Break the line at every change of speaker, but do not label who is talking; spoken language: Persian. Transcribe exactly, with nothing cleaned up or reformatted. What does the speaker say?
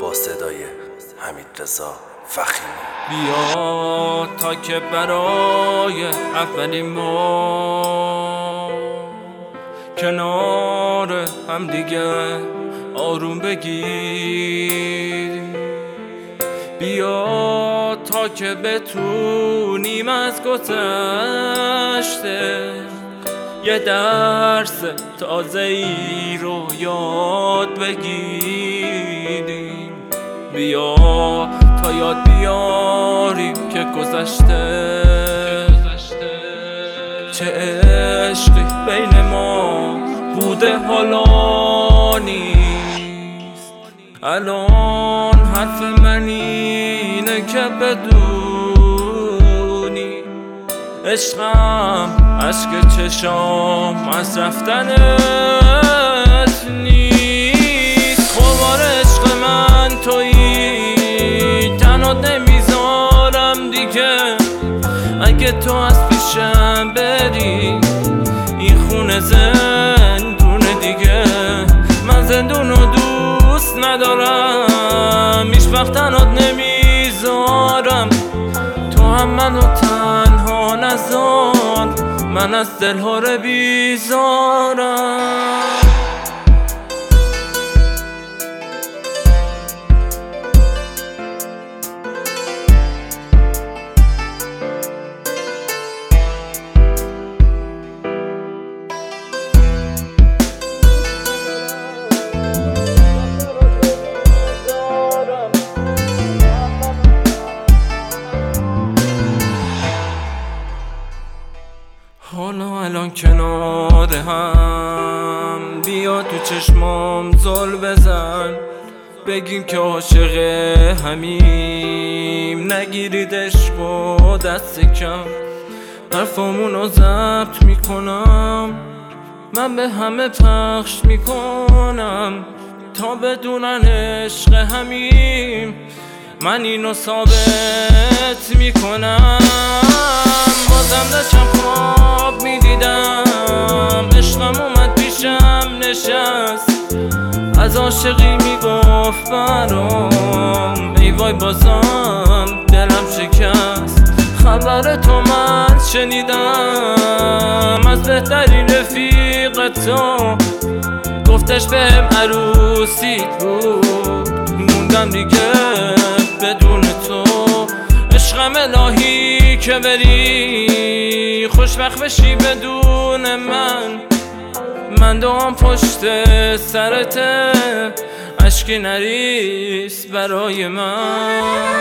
با صدای حمیدرضا فخیمی.
بیا تا که برای اولین ما کنار هم دیگه آروم بگیریم. بیا تا که بتونیم از گذشته یه درس تازه ای رو یاد بگیریم. بیا تا یاد بیاریم که گذشته چه عشقی بین ما بوده حالا نیست. الان حرف من اینه که بدونی عشقم عشق چشام از رفتنت نیست. خوبار عشق من تویی، تنها نمیذارم دیگه. اگه تو از پیشم بری این خونه زندونه دیگه. من زندونو دوست ندارم، هیچ وقت تنهات نمیذارم. تو هم منو تنها نذار، من از دلها رو بیزارم. حالا الان کنار هم بیا تو چشمام زل بزن، بگیم که عاشق همیم. نگیرید عشق و دست کم، حرفامونو ضبط میکنم، من به همه پخش میکنم تا بدونن عشق همیم. من اینو ثابت میکنم. بازم داشتم خواب میدیدم، عشقم اومد پیشم نشست، از عاشقی میگفت برام. ای وای بازم دلم شکست. خبر تو من شنیدم از بهترین رفیق تو، گفتش بهم عروسیت بود. موندم دیگه بدون تو. عشقم الهی که بری خوشبخت بشی بدون من. من دعام پشت سرته، اشکی نریس برای من.